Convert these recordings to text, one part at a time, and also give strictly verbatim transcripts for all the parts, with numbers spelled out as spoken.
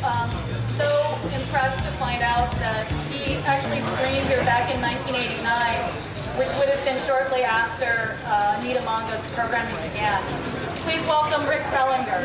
um, so impressed to find out that he actually screened here back in nineteen eighty-nine, which would have been shortly after uh, Anita Monga's programming began. Please welcome Rick Bellinger.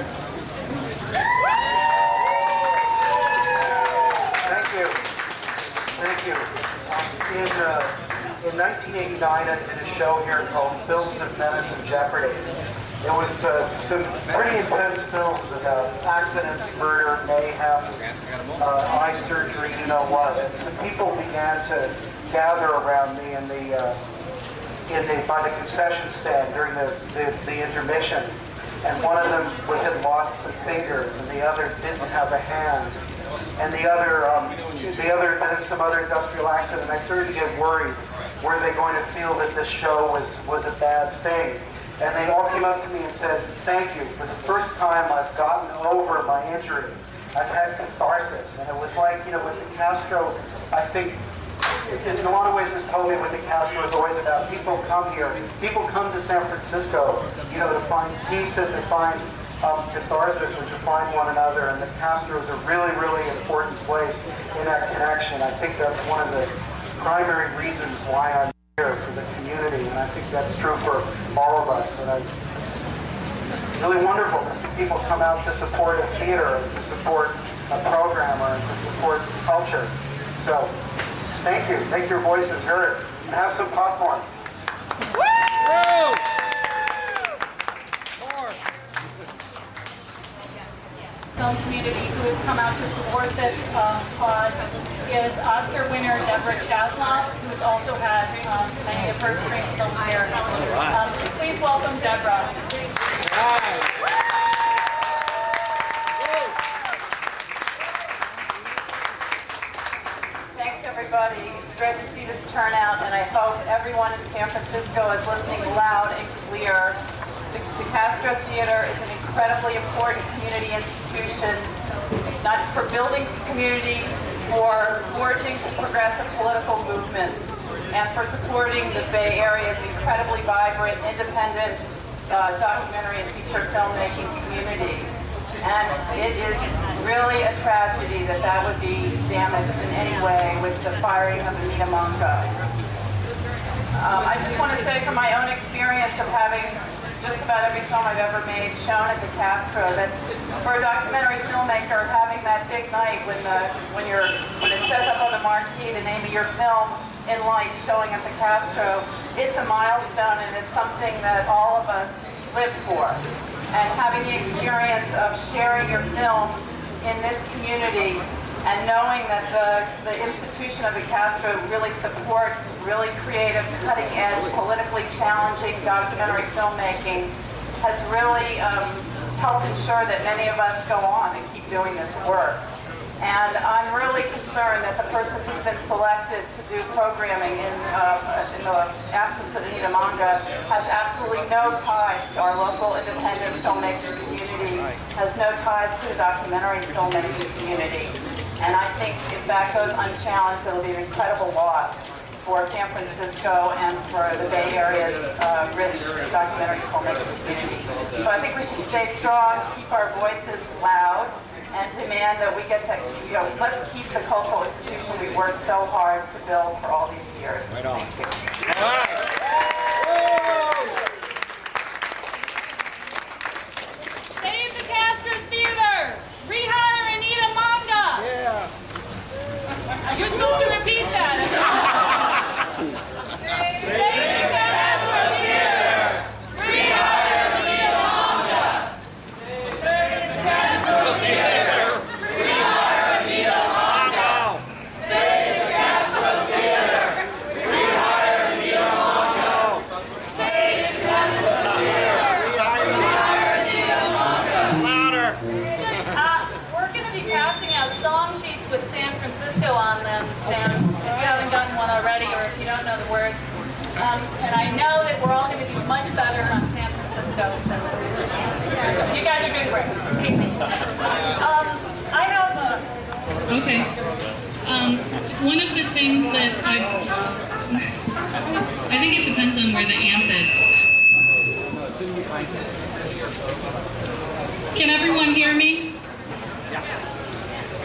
Thank you. Thank you. Um, in, uh, in nineteen eighty-nine, I did a show here called Films of Menace and Jeopardy. It was uh, some pretty intense films about accidents, murder, mayhem, uh, eye surgery, you know what. And some people began to gather around me in the, uh, in the by the concession stand during the, the, the intermission. And one of them had lost some fingers, and the other didn't have a hand. And the other, um, the other had some other industrial accident. And I started to get worried. Were they going to feel that this show was, was a bad thing? And they all came up to me and said, thank you. For the first time, I've gotten over my injury. I've had catharsis. And it was like, you know, with the Castro, I think, in a lot of ways, this told me what the Castro is always about. People come here. People come to San Francisco, you know, to find peace and to find um, catharsis and to find one another. And the Castro is a really, really important place in that connection. I think that's one of the primary reasons why I'm here for the community, and I think that's true for all of us. And I, it's really wonderful to see people come out to support a theater, to support a programmer, and to support culture. So, thank you. Make your voices heard. And have some popcorn. Woo! Film community who has come out to support this uh, cause is Oscar winner Deborah Chasnoff, who has also had um, many of her screen films here. Um, please welcome Deborah. Thanks, everybody. It's great to see this turnout, and I hope everyone in San Francisco is listening loud and clear. The, the Castro Theater is an incredibly important community institution, not for building community, for forging progressive political movements, and for supporting the Bay Area's incredibly vibrant, independent uh, documentary and feature filmmaking community. And it is really a tragedy that that would be damaged in any way with the firing of Anita Monga. Um, I just want to say from my own experience of having just about every film I've ever made shown at the Castro, that for a documentary filmmaker, having that big night when the when you're when it says up on the marquee the name of your film in lights showing at the Castro, it's a milestone, and it's something that all of us live for. And having the experience of sharing your film in this community and knowing that the, the institution of the Castro really supports really creative, cutting-edge, politically challenging documentary filmmaking has really um, helped ensure that many of us go on and keep doing this work. And I'm really concerned that the person who's been selected to do programming in, uh, in the absence of Anita Monga has absolutely no ties to our local independent filmmaking community, has no ties to the documentary filmmaking community. And I think if that goes unchallenged, it'll be an incredible loss for San Francisco and for the Bay Area's uh, rich documentary filmmaking community. So I think we should stay strong, keep our voices loud, and demand that we get to, you know, let's keep the cultural institution we worked so hard to build for all these years. Right on. Thank you. All right. Save the Castro Theater! Rehire Anita Monga! Yeah. You're supposed to repeat that. Save, Save the Castro Theater! Rehire Anita Monga! Save the Castro Theater. Rehire Anita Monga. Save the Castro Theater. Rehire Anita Monga. Save the Castro Theater. Rehire Anita Monga. Louder. Uh, we're going to be passing out song sheets with San Francisco on them, Sam, if you haven't gotten one already or if you don't know the words. Um, and I know that we're all going to do much better on San Francisco than you guys are doing great. Um, I have a... Okay. Um, one of the things that I... I think it depends on where the amp is. Can everyone hear me?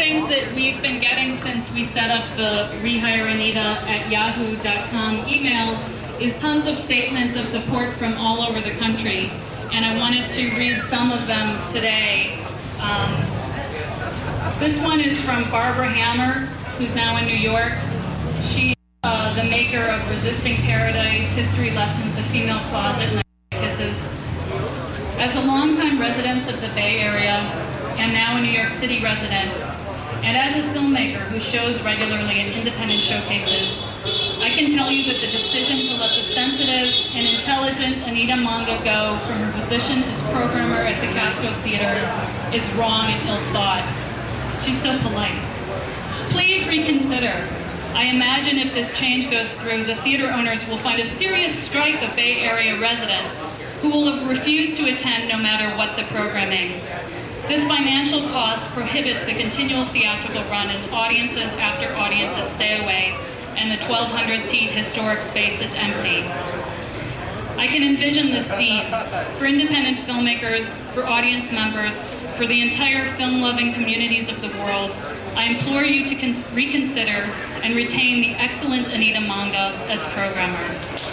things that we've been getting since we set up the Rehire Anita at yahoo dot com email is tons of statements of support from all over the country. And I wanted to read some of them today. Um, this one is from Barbara Hammer, who's now in New York. She's uh, the maker of Resisting Paradise, History Lessons, The Female Closet, and Kisses. As a longtime resident of the Bay Area, and now a New York City resident, and as a filmmaker who shows regularly in independent showcases, I can tell you that the decision to let the sensitive and intelligent Anita Manga go from her position as programmer at the Castro Theater is wrong and ill-thought. She's so polite. Please reconsider. I imagine if this change goes through, the theater owners will find a serious strike of Bay Area residents who will have refused to attend no matter what the programming. This financial cost prohibits the continual theatrical run as audiences after audiences stay away and the twelve hundred seat historic space is empty. I can envision this scene for independent filmmakers, for audience members, for the entire film-loving communities of the world. I implore you to con- reconsider and retain the excellent Anita Manga as programmer.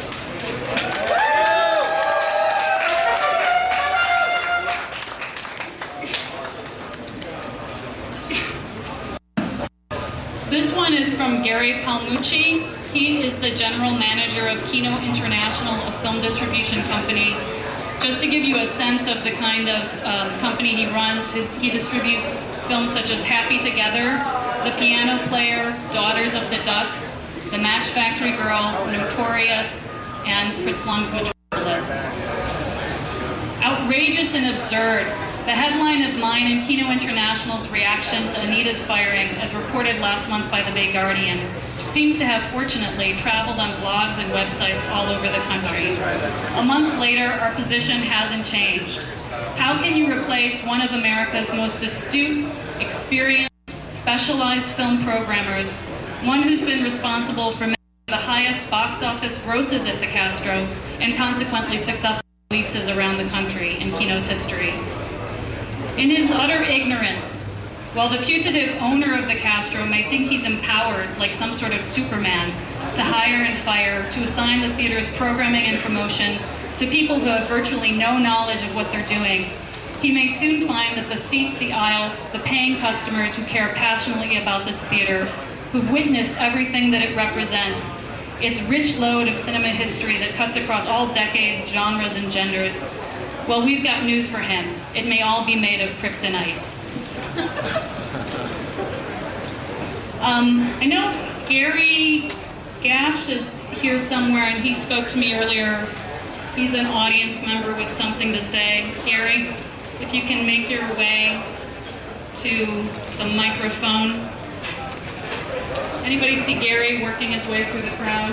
This one is from Gary Palmucci. He is the general manager of Kino International, a film distribution company. Just to give you a sense of the kind of um, company he runs, his, he distributes films such as Happy Together, The Piano Player, Daughters of the Dust, The Match Factory Girl, Notorious, and Fritz Lang's Metropolis. Outrageous and absurd. The headline of mine and Kino International's reaction to Anita's firing, as reported last month by the Bay Guardian, seems to have fortunately traveled on blogs and websites all over the country. A month later, our position hasn't changed. How can you replace one of America's most astute, experienced, specialized film programmers, one who's been responsible for many of the highest box office grosses at the Castro, and consequently successful releases around the country in Kino's history? In his utter ignorance, while the putative owner of the Castro may think he's empowered, like some sort of Superman, to hire and fire, to assign the theater's programming and promotion to people who have virtually no knowledge of what they're doing, he may soon find that the seats, the aisles, the paying customers who care passionately about this theater, who've witnessed everything that it represents, its rich load of cinema history that cuts across all decades, genres, and genders, well, we've got news for him. It may all be made of kryptonite. um, I know Gary Gash is here somewhere, and he spoke to me earlier. He's an audience member with something to say. Gary, if you can make your way to the microphone. Anybody see Gary working his way through the crowd?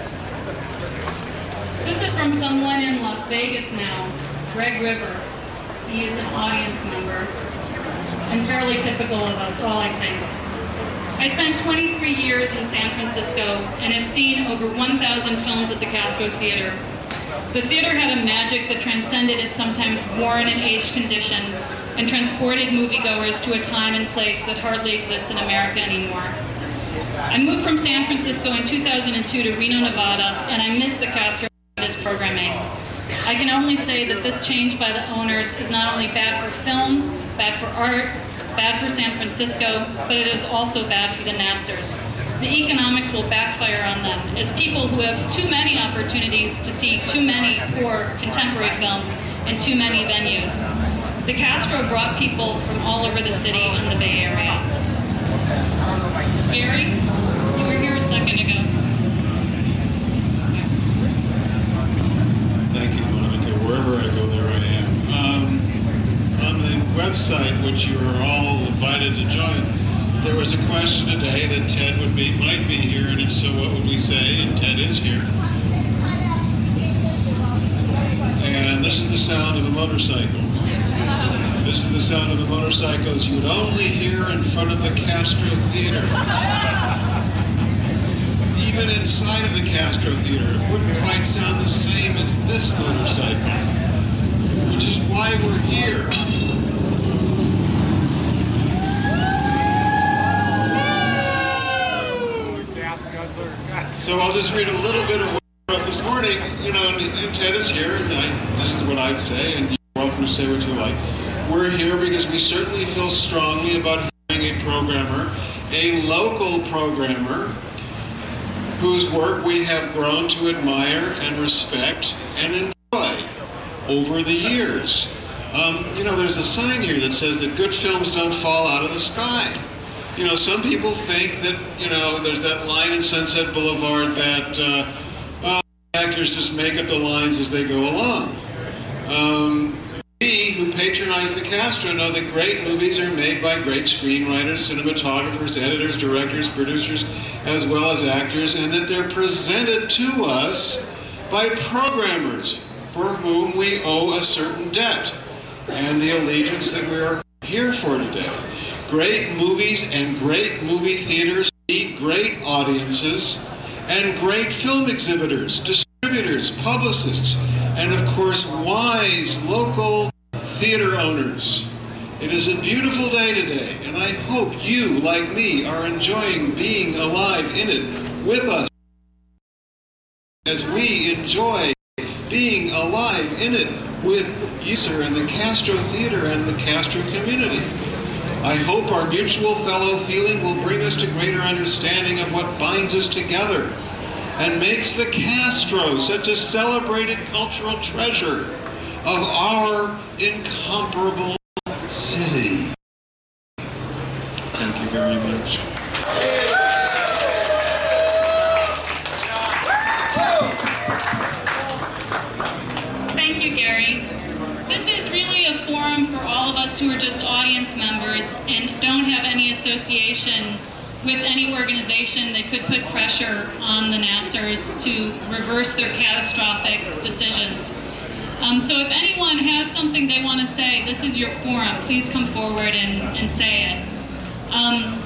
This is from someone in Las Vegas now. Greg River. He is an audience member, and fairly typical of us all, I think. I spent twenty-three years in San Francisco and have seen over one thousand films at the Castro Theater. The theater had a magic that transcended its sometimes worn and aged condition and transported moviegoers to a time and place that hardly exists in America anymore. I moved from San Francisco in two thousand two to Reno, Nevada, and I miss the Castro Theater's programming. I can only say that this change by the owners is not only bad for film, bad for art, bad for San Francisco, but it is also bad for the Nassers. The economics will backfire on them as people who have too many opportunities to see too many poor contemporary films in too many venues. The Castro brought people from all over the city and the Bay Area. Gary, you were here a second ago. Thank you, Monica. Wherever I go, there I am. Um, on the website, which you are all invited to join, there was a question today that Ted would be, might be here, and if so, what would we say? And Ted is here. And this is the sound of a motorcycle. This is the sound of the motorcycles you would only hear in front of the Castro Theater. Even inside of the Castro Theater, it wouldn't quite sound the same as this motorcycle, which is why we're here. I'll just read a little bit of what I wrote this morning. You know, and, and Ted is here, and I, this is what I'd say, and you're welcome to say what you like. We're here because we certainly feel strongly about having a programmer, a local programmer, whose work we have grown to admire and respect and enjoy over the years. Um, you know, there's a sign here that says that good films don't fall out of the sky. You know, some people think that, you know, there's that line in Sunset Boulevard that uh, well, actors just make up the lines as they go along. Um, we who patronize the Castro know that great movies are made by great screenwriters, cinematographers, editors, directors, producers, as well as actors, and that they're presented to us by programmers for whom we owe a certain debt and the allegiance that we are here for today. Great movies and great movie theaters need great audiences and great film exhibitors, distributors, publicists, and of course wise local theater owners. It is a beautiful day today, and I hope you, like me, are enjoying being alive in it with us as we enjoy being alive in it with you, sir, and the Castro Theater and the Castro community. I hope our mutual fellow feeling will bring us to greater understanding of what binds us together and makes the Castro such a celebrated cultural treasure of our incomparable city. Thank you very much. Thank you, Gary. This is really a forum for all of us who are just audience members and don't have any association with any organization that could put pressure on the Nassers to reverse their catastrophic decisions. Um, so if anyone has something they want to say, this is your forum. Please come forward and, and say it. Um,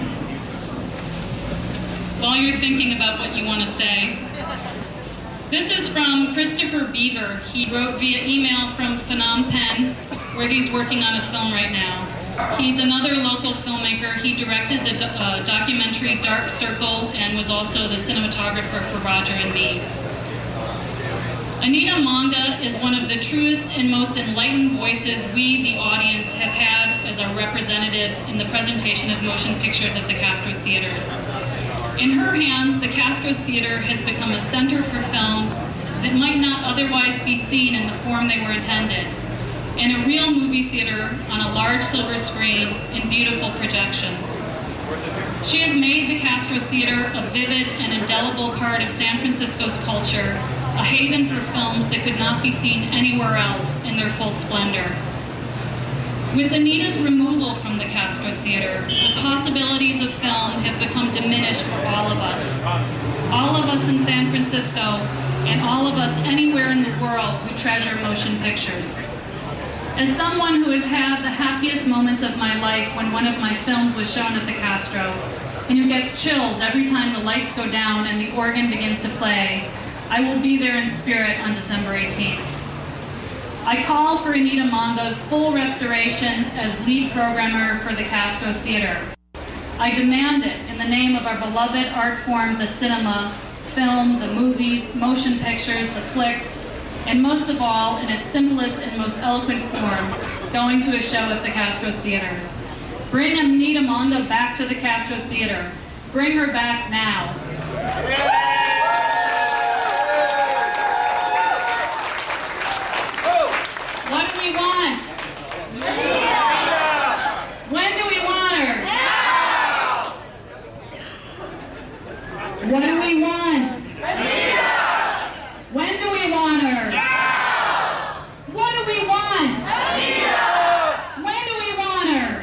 while you're thinking about what you want to say, this is from Christopher Beaver. He wrote via email from Phnom Penh, where he's working on a film right now. He's another local filmmaker. He directed the do- uh, documentary Dark Circle and was also the cinematographer for Roger and Me. Anita Monga is one of the truest and most enlightened voices we, the audience, have had as a representative in the presentation of motion pictures at the Castro Theater. In her hands, the Castro Theater has become a center for films that might not otherwise be seen in the form they were intended, in a real movie theater on a large silver screen in beautiful projections. She has made the Castro Theater a vivid and indelible part of San Francisco's culture, a haven for films that could not be seen anywhere else in their full splendor. With Anita's removal from the Castro Theater, the possibilities of film have become diminished for all of us. All of us in San Francisco, and all of us anywhere in the world who treasure motion pictures. As someone who has had the happiest moments of my life when one of my films was shown at the Castro, and who gets chills every time the lights go down and the organ begins to play, I will be there in spirit on December eighteenth. I call for Anita Monga's full restoration as lead programmer for the Castro Theater. I demand it in the name of our beloved art form, the cinema, film, the movies, motion pictures, the flicks, and most of all, in its simplest and most eloquent form, going to a show at the Castro Theater. Bring Anita Monga back to the Castro Theater. Bring her back now. What do we want? When do we want her? Now! What do we want? When do we want her? Now! What do we want? When do we want her?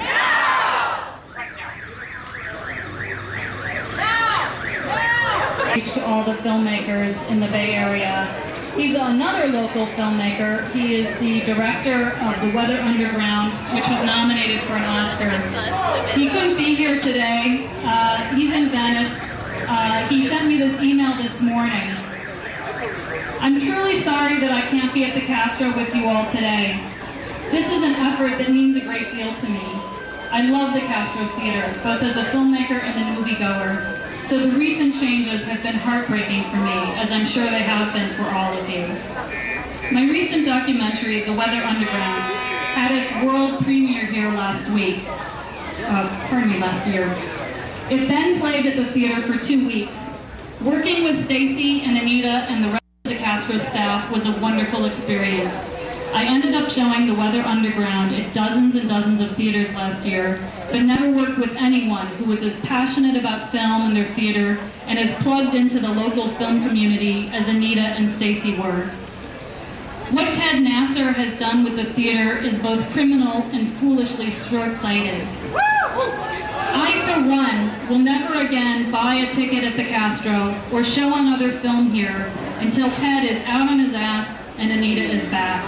Now! To all the filmmakers in the Bay Area. He's another local filmmaker. He is the director of The Weather Underground, which was nominated for an Oscar. He couldn't be here today. Uh, he's in Venice. Uh, he sent me this email this morning. I'm truly sorry that I can't be at the Castro with you all today. This is an effort that means a great deal to me. I love the Castro Theater, both as a filmmaker and a moviegoer. So the recent changes have been heartbreaking for me, as I'm sure they have been for all of you. My recent documentary, The Weather Underground, had its world premiere here last week. Uh, pardon me, last year. It then played at the theater for two weeks. Working with Stacy and Anita and the rest of the Castro staff was a wonderful experience. I ended up showing The Weather Underground at dozens and dozens of theaters last year, but never worked with anyone who was as passionate about film and their theater and as plugged into the local film community as Anita and Stacy were. What Ted Nasser has done with the theater is both criminal and foolishly short-sighted. I, for one, will never again buy a ticket at the Castro or show another film here until Ted is out on his ass and Anita is back.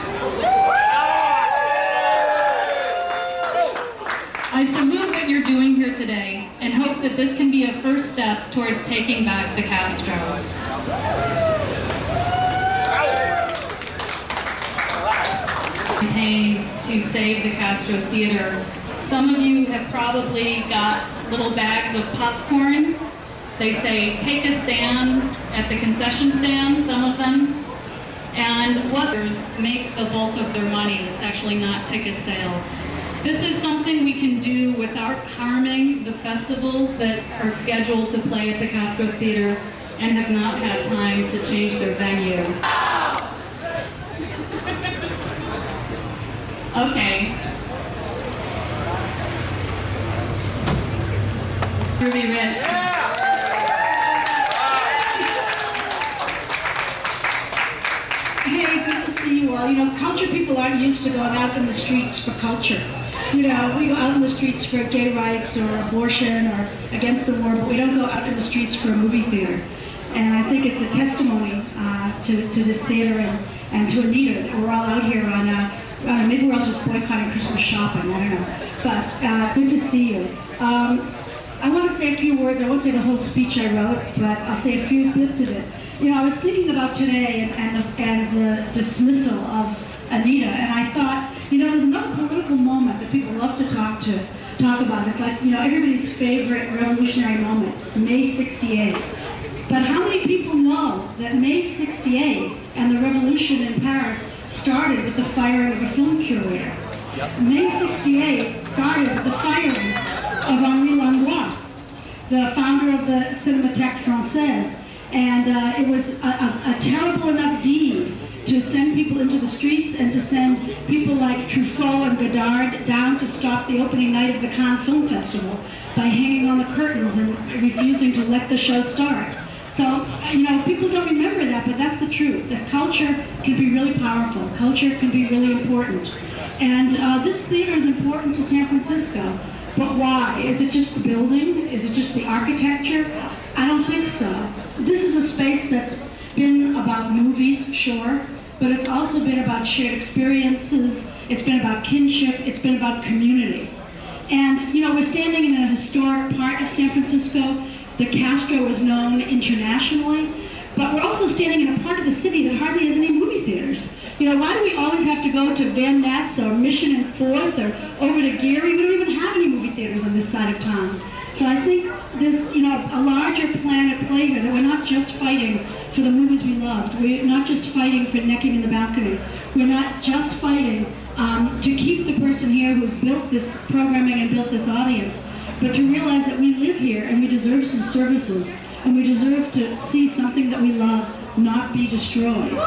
I salute what you're doing here today and hope that this can be a first step towards taking back the Castro. Campaign to save the Castro Theater. Some of you have probably got little bags of popcorn. They say, take a stand at the concession stand, some of them. And others make the bulk of their money. It's actually not ticket sales. This is something we can do without harming the festivals that are scheduled to play at the Castro Theater and have not had time to change their venue. Okay. Ruby Rich. Hey, good to see you all. You know, culture people aren't used to going out in the streets for culture. You know, we go out in the streets for gay rights or abortion or against the war, but we don't go out in the streets for a movie theater. And I think it's a testimony uh, to, to this theater and, and to Anita that we're all out here on, uh, uh, maybe we're all just boycotting Christmas shopping, I don't know. But uh, good to see you. Um, I want to say a few words. I won't say the whole speech I wrote, but I'll say a few bits of it. You know, I was thinking about today and, and, the, and the dismissal of Anita, and I thought, you know, there's another political moment that people love to talk to talk about. It's like, you know, everybody's favorite revolutionary moment, May sixty-eight. But how many people know that May sixty-eight and the revolution in Paris started with the firing of a film curator? Yep. May sixty-eight started with the firing of Henri Langlois, the founder of the Cinémathèque Française. And uh, it was a, a, a terrible enough deed to send people into the streets and to send people like Truffaut and Godard down to stop the opening night of the Cannes Film Festival by hanging on the curtains and refusing to let the show start. So, you know, people don't remember that, but that's the truth. That culture can be really powerful. Culture can be really important. And uh, this theater is important to San Francisco. But why? Is it just the building? Is it just the architecture? I don't think so. This is a space that's been about movies, sure, but it's also been about shared experiences, it's been about kinship, it's been about community. And, you know, we're standing in a historic part of San Francisco. The Castro is known internationally, but we're also standing in a part of the city that hardly has any movie theaters. You know, why do we always have to go to Van Ness or Mission and Fourth or over to Geary? We don't even have any movie theaters on this side of town. So I think there's, you know, a larger plan at play here, that we're not just fighting for the movies we loved. We're not just fighting for necking in the balcony. We're not just fighting um, to keep the person here who's built this programming and built this audience, but to realize that we live here and we deserve some services, and we deserve to see something that we love not be destroyed.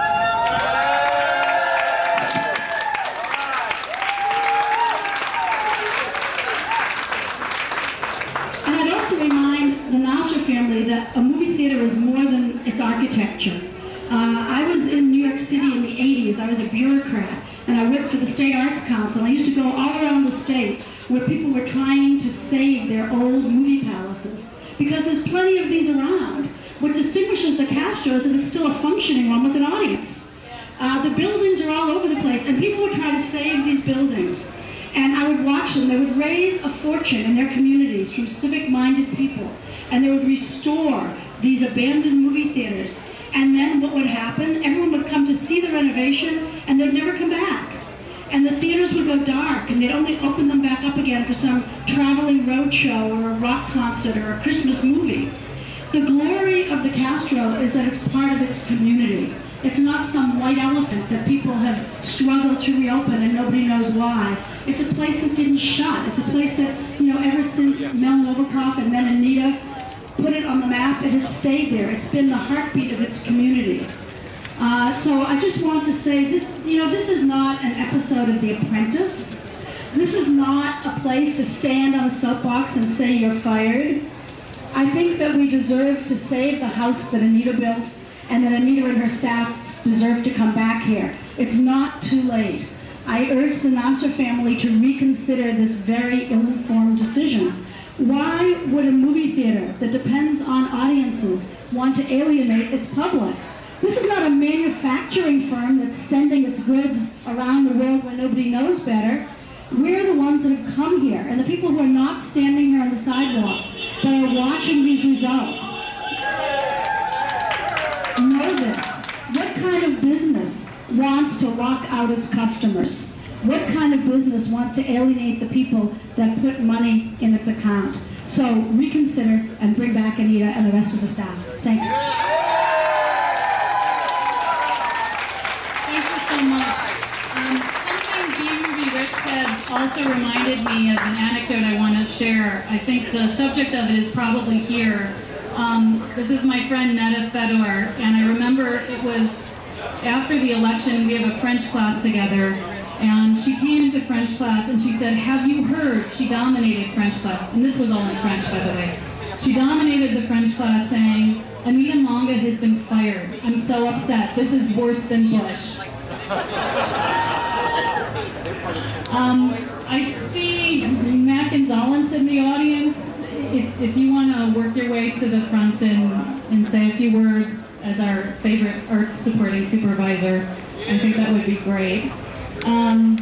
That a movie theater is more than its architecture. Uh, I was in New York City in the eighties. I was a bureaucrat, and I worked for the State Arts Council. I used to go all around the state where people were trying to save their old movie palaces, because there's plenty of these around. What distinguishes the Castro is that it's still a functioning one with an audience. Uh, the buildings are all over the place, and people would try to save these buildings. And I would watch them. They would raise a fortune in their communities from civic-minded people. And they would restore these abandoned movie theaters. And then what would happen? Everyone would come to see the renovation, and they'd never come back. And the theaters would go dark, and they'd only open them back up again for some traveling road show or a rock concert or a Christmas movie. The glory of the Castro is that it's part of its community. It's not some white elephant that people have struggled to reopen and nobody knows why. It's a place that didn't shut. It's a place that, you know, ever since Mel Novikov and then Anita put it on the map, it has stayed there. It's been the heartbeat of its community. Uh, so I just want to say this, you know, this is not an episode of The Apprentice. This is not a place to stand on a soapbox and say you're fired. I think that we deserve to save the house that Anita built, and that Anita and her staff deserve to come back here. It's not too late. I urge the Nasser family to reconsider this very ill-informed decision. Why would a movie theater that depends on audiences want to alienate its public? This is not a manufacturing firm that's sending its goods around the world when nobody knows better. We're the ones that have come here, and the people who are not standing here on the sidewalk that are watching these results know this. What kind of business wants to lock out its customers? What kind of business wants to alienate the people that put money in its account? So reconsider and bring back Anita and the rest of the staff. Thanks. Thank you so much. Um, something B-Movie Rick said also reminded me of an anecdote I want to share. I think the subject of it is probably here. Um, this is my friend Netta Fedor, and I remember it was after the election, we have a French class together, and she came into French class and she said, have you heard? She dominated French class, and this was all in French, by the way. She dominated the French class saying, Anita Manga has been fired. I'm so upset. This is worse than Bush. um, I see Matt Gonzalez in the audience. If, if you want to work your way to the front and, and say a few words as our favorite arts supporting supervisor, I think that would be great. Um,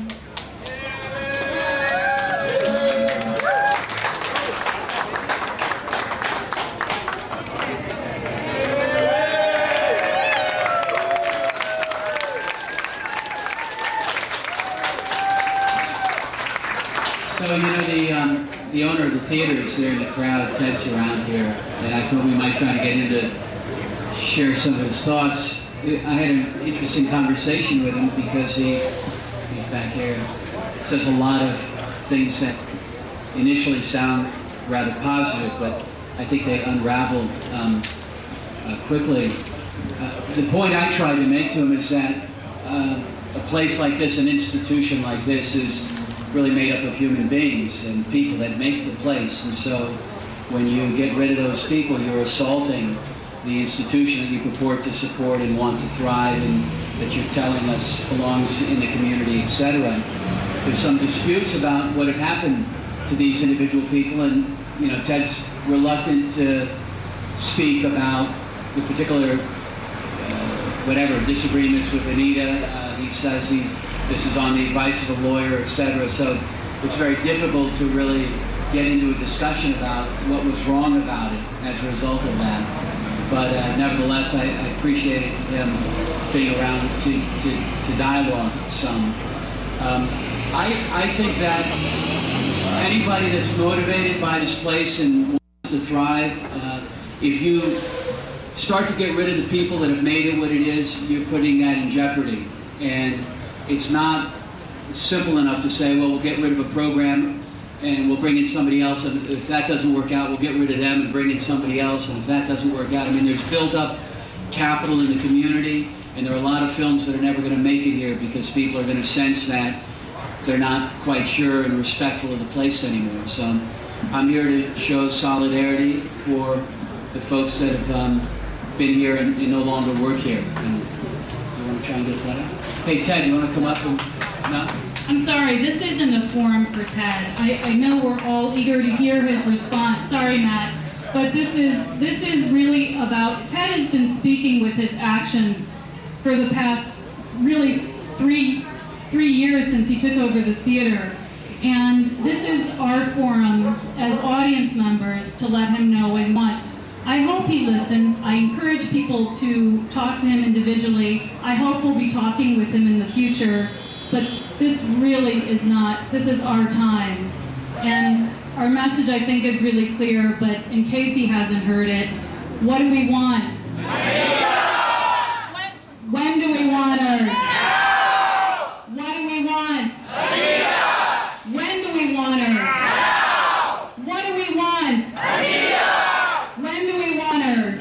So, you know, the um, the owner of the theater is here in the crowd. Ted's around here, and I thought we might try to get him to share some of his thoughts. I had an interesting conversation with him because he, he's back here, says a lot of things that initially sound rather positive, but I think they unraveled um, uh, quickly. Uh, the point I tried to make to him is that uh, a place like this, an institution like this, is really made up of human beings and people that make the place. And so when you get rid of those people, you're assaulting the institution that you purport to support and want to thrive and that you're telling us belongs in the community, et cetera. There's some disputes about what had happened to these individual people, and you know, Ted's reluctant to speak about the particular uh, whatever disagreements with Anita. Uh, he says he's this is on the advice of a lawyer, et cetera. So it's very difficult to really get into a discussion about what was wrong about it as a result of that. But uh, nevertheless, I, I appreciated him being around to, to, to dialogue some. Um, I, I think that anybody that's motivated by this place and wants to thrive, uh, if you start to get rid of the people that have made it what it is, you're putting that in jeopardy. And it's not simple enough to say, well, we'll get rid of a program and we'll bring in somebody else, and if that doesn't work out, we'll get rid of them and bring in somebody else, and if that doesn't work out, I mean, there's built up capital in the community, and there are a lot of films that are never going to make it here because people are going to sense that they're not quite sure and respectful of the place anymore. So I'm here to show solidarity for the folks that have um, been here and, and no longer work here. And you want to try and get that out? Hey, Ted, you want to come up and... No? I'm sorry, this isn't a forum for Ted. I, I know we're all eager to hear his response. Sorry, Matt. But this is this is really about... Ted has been speaking with his actions for the past, really, three, three years since he took over the theater. And this is our forum as audience members to let him know what he wants. I hope he listens. I encourage people to talk to him individually. I hope we'll be talking with him in the future. But this really is not, this is our time. And our message, I think, is really clear, but in case he hasn't heard it, What do we want? When, When do we want her? What do we want? When do we want her? What do we want? When do we want her?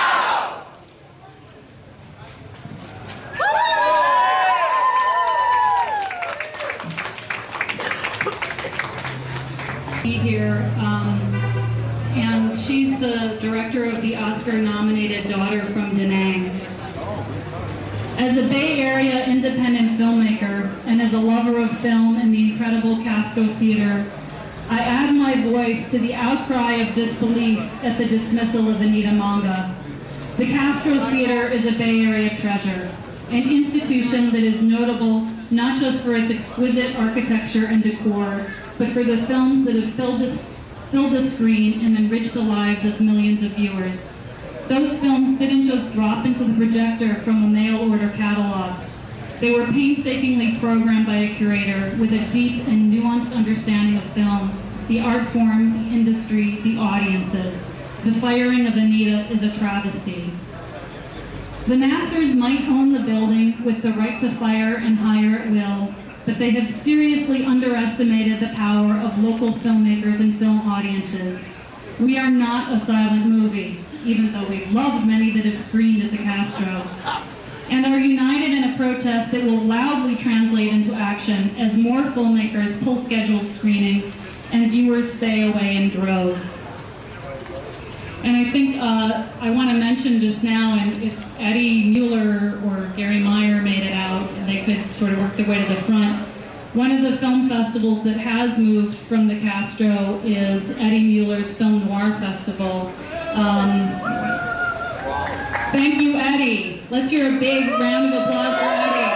Be here, um, and she's the director of the Oscar-nominated Daughter from Da Nang. As a Bay Area independent filmmaker and as a lover of film and the incredible Castro Theater, I add my voice to the outcry of disbelief at the dismissal of Anita Manga. The Castro Theater is a Bay Area treasure, an institution that is notable not just for its exquisite architecture and decor, but for the films that have filled the, filled the screen and enriched the lives of millions of viewers. Those films didn't just drop into the projector from a mail-order catalog. They were painstakingly programmed by a curator with a deep and nuanced understanding of film, the art form, the industry, the audiences. The firing of Anita is a travesty. The masters might own the building with the right to fire and hire at will, but they have seriously underestimated the power of local filmmakers and film audiences. We are not a silent movie, even though we've loved many that have screened at the Castro, and are united in a protest that will loudly translate into action as more filmmakers pull scheduled screenings and viewers stay away in droves. And I think uh, I want to mention just now, and if Eddie Mueller or Gary Meyer made it out, and they could sort of work their way to the front, one of the film festivals that has moved from the Castro is Eddie Mueller's Film Noir Festival. Um, thank you, Eddie. Let's hear a big round of applause for Eddie.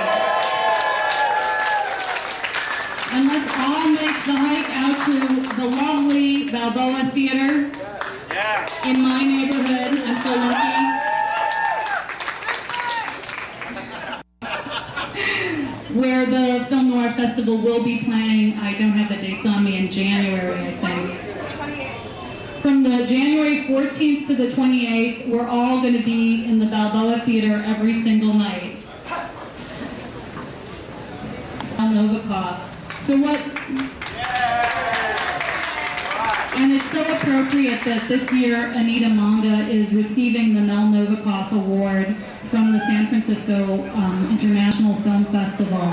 And let's all make the hike out to the lovely Balboa Theater. Yeah. In my neighborhood. I'm so lucky. Where the Film Noir Festival will be playing, I don't have the dates on me, in January, I think. From the January fourteenth to the twenty-eighth, we're all going to be in the Balboa Theater every single night. On Novikov. So what... And it's so appropriate that this year Anita Manga is receiving the Mel Novikov Award from the San Francisco um, International Film Festival.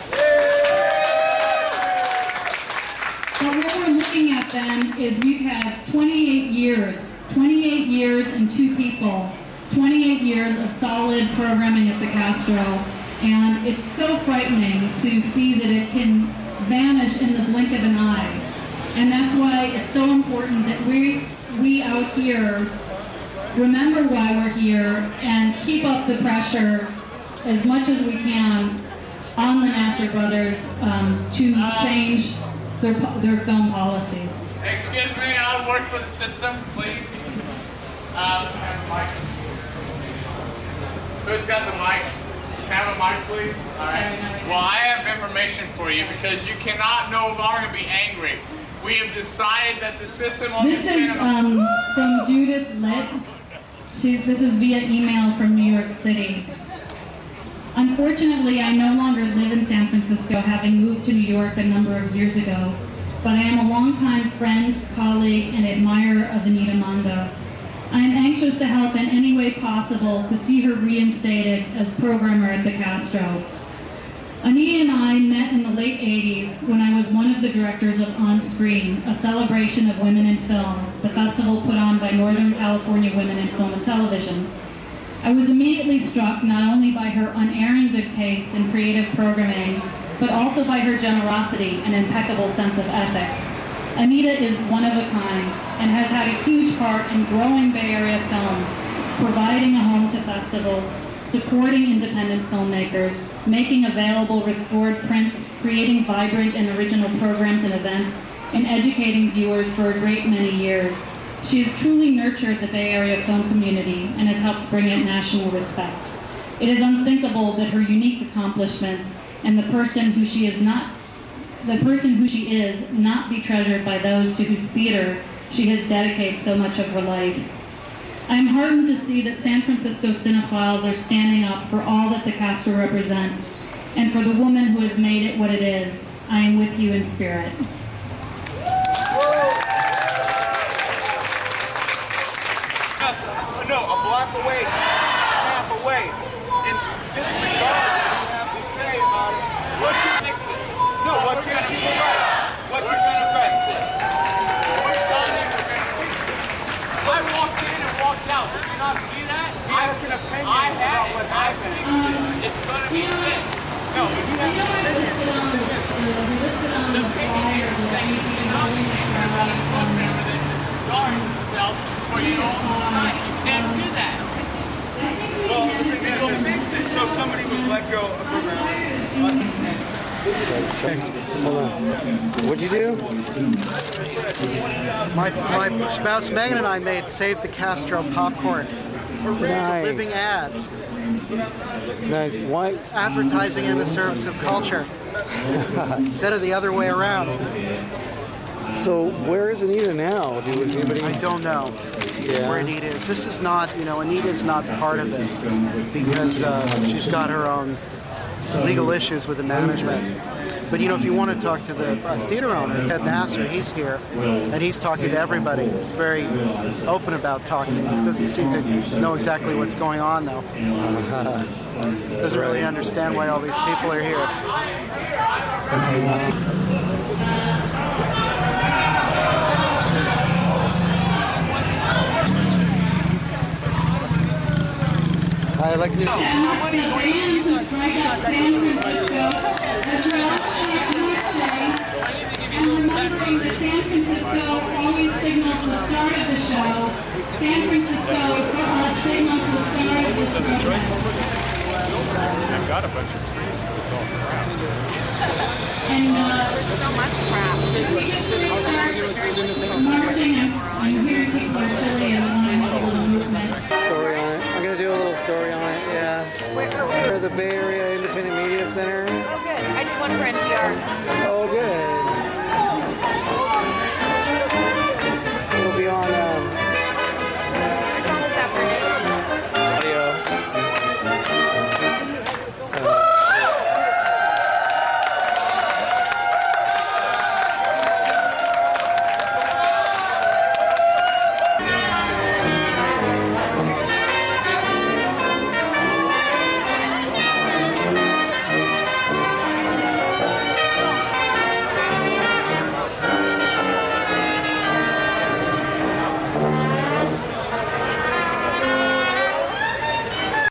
But what we're looking at then is we've had twenty-eight years, twenty-eight years and two people, twenty-eight years of solid programming at the Castro, and it's so frightening to see that it can vanish in the blink of an eye. And that's why it's so important that we, we out here remember why we're here and keep up the pressure as much as we can on the Nasser brothers um, to change their, their film policies. Excuse me, I'll work for the system, please. Um, have a mic. Who's got the mic? Have a mic, please. All right. Well, I have information for you because you cannot no longer be angry. We have decided that the system will be This is um, from Judith Litt. She, this is via email from New York City. Unfortunately, I no longer live in San Francisco, having moved to New York a number of years ago, but I am a longtime friend, colleague, and admirer of Anita Manga. I am anxious to help in any way possible to see her reinstated as programmer at the Castro. Anita and I met in the late eighties when I was one of the directors of On Screen, a celebration of women in film, the festival put on by Northern California Women in Film and Television. I was immediately struck not only by her unerring good taste and creative programming, but also by her generosity and impeccable sense of ethics. Anita is one of a kind and has had a huge part in growing Bay Area film, providing a home to festivals, supporting independent filmmakers, making available restored prints, creating vibrant and original programs and events, and educating viewers for a great many years. She has truly nurtured the Bay Area film community and has helped bring it national respect. It is unthinkable that her unique accomplishments and the person who she is not, the person who she is, not be treasured by those to whose theater she has dedicated so much of her life. I'm heartened to see that San Francisco cinephiles are standing up for all that the Castro represents and for the woman who has made it what it is. I am with you in spirit. No, a block away, half away. And disregard what you have to say about it. What can fix it? No, what can people write? What can people write? I walked in and walked out. Did you not see that? He has an opinion I had about it. what I happened. fixed it. It's going to be fixed. No, but he has an opinion. The opinion here is that you cannot be angry about a club member that disregards himself for your own society. You can't do that. Well, the thing is, is, so somebody was let go of the round. Hold on. What'd you do? My, my spouse Megan and I made Save the Castro popcorn. It's a living ad. Nice. Why? Advertising in the service of culture. Instead of the other way around. So where is Anita now? Do is anybody? I don't know Yeah. where Anita is. This is not, you know, Anita is not part of this because uh, she's got her own legal issues with the management. But, you know, if you want to talk to the uh, theater owner, Ted Nasser, he's here, and he's talking to everybody. He's very open about talking. He doesn't seem to know exactly what's going on, though. Doesn't really understand why all these people are here. I'd like to. How money's waiting? He's not, he's not that good. And remembering that San Francisco always signals the start of the show. San Francisco uh, signals the start of the show. I've got a bunch of screens, but it's all crap. And uh, so much crap. Marching, I'm hearing people are really in the movement. Story on it. I'm gonna do a little story on it. Yeah. For the Bay Area Independent Media Center. Oh, good. I did one for N P R. Oh, good.